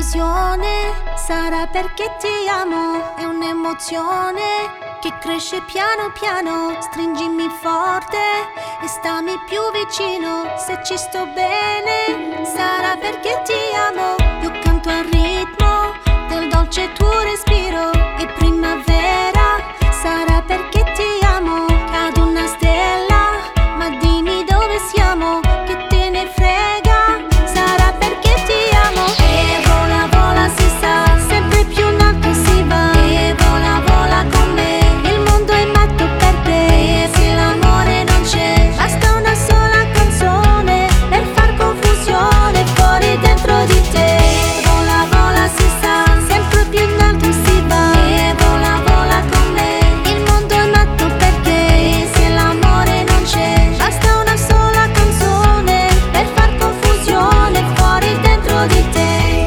confusione, sarà perché ti amo. È un'emozione che cresce piano piano. Stringimi forte e stammi più vicino. Se ci sto bene, sarà perché ti amo. Io canto al ritmo del dolce tuo respiro. È primavera, sarà perché ti amo. Cado una stella, ma dimmi dove siamo, che te ne frega, sarà perché ti amo. E vola, vola, si sa, sempre più in alto si va. E vola, vola con me, il mondo è matto per te. E se l'amore non c'è, basta una sola canzone per far confusione fuori dentro di te. Vola, vola, si sa, sempre più in alto si va. E vola, vola con me, il mondo è matto per te. E se l'amore non c'è, basta una sola canzone per far confusione fuori dentro di te.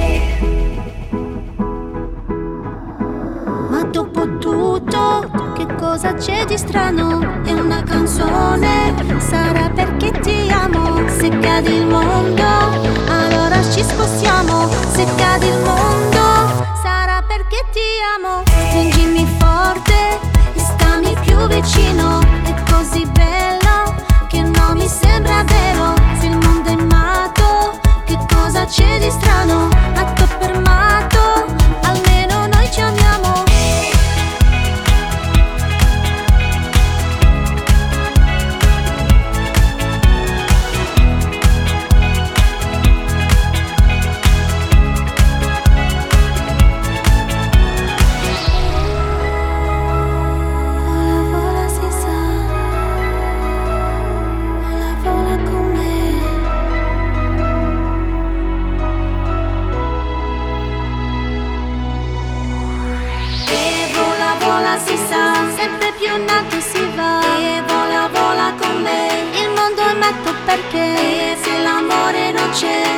Ma dopo tutto, che cosa c'è di strano? È una canzone, sarà perché ti amo. Se cade il mondo, allora ci spostiamo. Se cade il mondo, sarà perché ti amo. Stringimi forte e stammi più vicino. È così bello che non mi sembra vero. Se il mondo è matto, che cosa c'è di strano? Matto per matto, almeno noi ci amiamo. Vola, vola, si sa, vola, vola con me. E vola, vola, si sa, sempre più in alto si va. E vola, vola con me, il mondo è matto perché. E se l'amore non c'è,